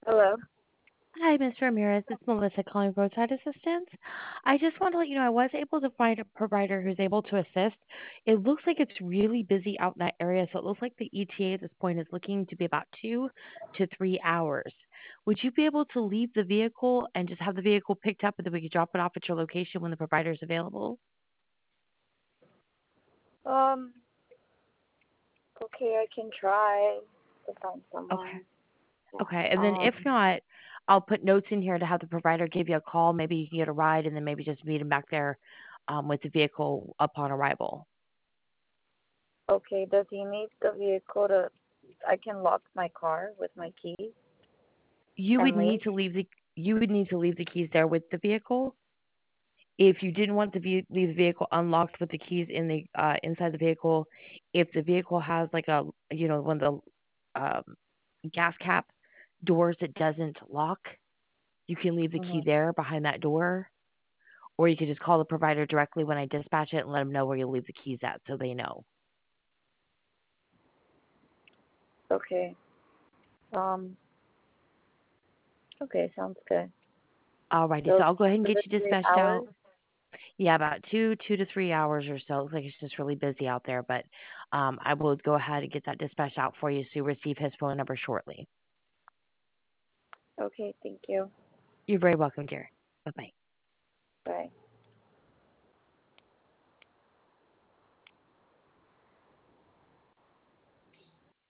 Hello. Hi, Mr. Ramirez. It's Melissa calling Roadside Assistance. I just want to let you know I was able to find a provider who's able to assist. It looks like it's really busy out in that area, so it looks like the ETA at this point is looking to be about 2 to 3 hours. Would you be able to leave the vehicle and just have the vehicle picked up and then we could drop it off at your location when the provider is available? Um. Okay, I can try to find Okay. someone. Okay. And then if Um. not, I'll put notes in here to have the provider give you a call. Maybe you can get a ride and then maybe just meet him back there with the vehicle upon arrival. Okay. Does he need the vehicle to? I can lock my car with my keys You would and need leave. to leave the you would need to leave the keys there with the vehicle. If you didn't want to leave the vehicle unlocked with the keys in the inside the vehicle, if the vehicle has like a one of the gas cap doors that doesn't lock, you can leave the key Mhm. there behind that door, or you could just call the provider directly when I dispatch it and let them know where you leave the keys at, so they know. Okay. Um. Okay. Sounds good. Alrighty, so So I'll go ahead and two get to you three dispatched hours. out. Yeah, about 2 to 3 hours or so. Looks like it's just really busy out there, but I will go ahead and get that dispatch out for you so you receive his phone number shortly. Okay. Thank you. You're very welcome, dear. Bye bye. Bye.